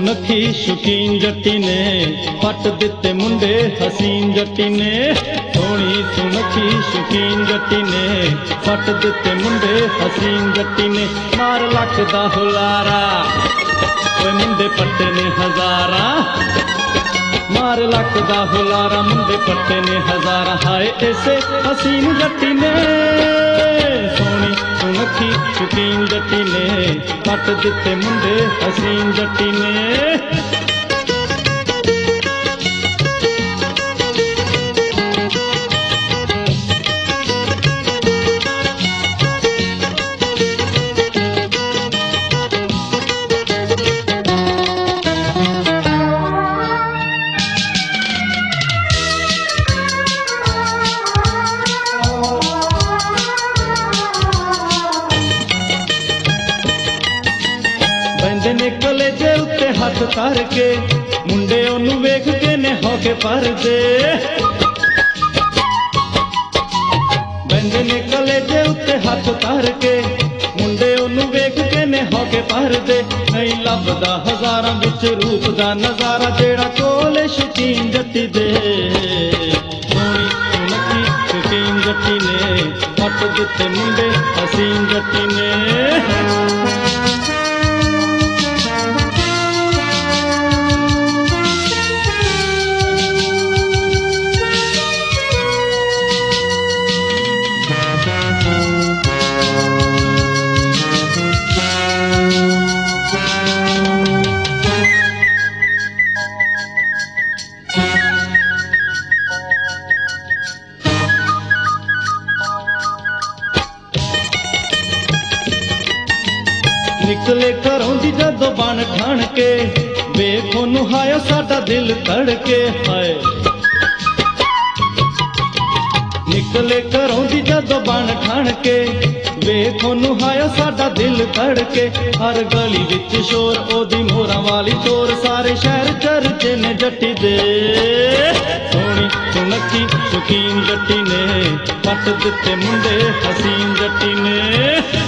सुनखी शौकीन जट्टी ने पट दिते मुंडे हसीन जट्टी ने। सोनी सुनखी शौकीन जट्टी ने पट दिते मुंडे हसीन जट्टी ने। मार लख दा हुलारा ओए मुंडे पट्टे ने हजारा, मार लख दा हुलारा मुंडे पट्टे ने हजारा। हाय ऐसे हसीन जट्टी ने सोनी सुनखी शौकीन जट्टी ने पट दिते मुंडे हसीन जट्टी ने। बंदे ने कलेजे उत्ते हाथ करके मुंडे ओनू वेख के ने होके पर दे। बंदे ने कलेजे उत्ते हाथ करके मुंडे ओनू वेख के ने होके पर दे। नहीं लभदा हजारां विच रूप दा नजारा जेड़ा कोले शौकीन जट्टी दे। सोनी सुनखी शौकीन जट्टी ने पट दिते मुंडे हसीन जट्टी ने। निकले घरों दी जदों बन ठण के वेख ओनू हाय साडा दिल धड़के। हाय निकले घरों दी जदों बन ठण के वेख ओनू हाय साडा दिल धड़के। हर गली विच शोर ओदी मोहरां वाली चोर सारे शहर चर्चे ने जट्टी दे। सोनी सुनखी शौकीन जट्टी ने पट दिते मुंडे हसीन जट्टी ने।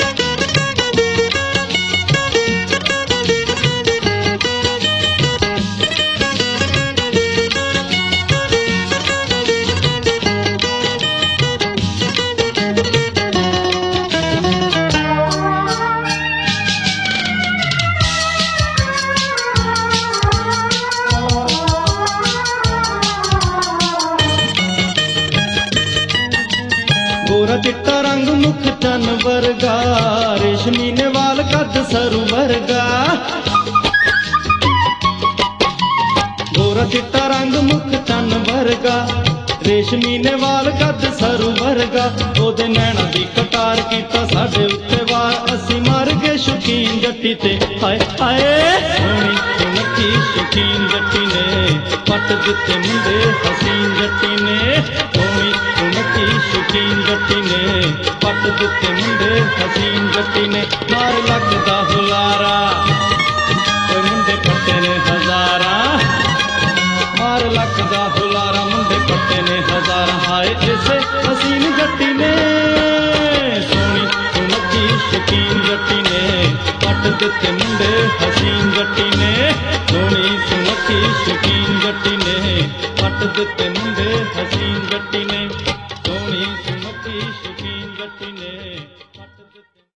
गोरा चिट्टा रंग मुख चन वर्गा रेशमी ने वाल कद सरू वर्गा। गोरा चिट्टा रंग मुख चन वर्गा रेशमी ने वाल कद सरू वर्गा। ओदे नैना दी कटार कीता साडे उत्ते वार असी मर गए शौकीन जट्टी ते। हाय हाय सोनी सुनखी शौकीन जट्टी ने पट दिते मुंडे हसीन जट्टी ने। सोनी सुनखी शौकीन जट्टी ने पट दिते मुंडे हसीन जट्टी ने। मार लख दा हुलारा ओए मुंडे पट्टे ने हजारा, मार लख दा हुलारा मुंडे पट्टे ने हजारा। हाय ऐसे हसीन जट्टी ने सोनी सुनखी शौकीन जट्टी ने पट दिते मुंडे हसीन जट्टी ने। सोनी सुनखी शौकीन जट्टी ने पट दिते मुंडे हसीन जट्टी ने।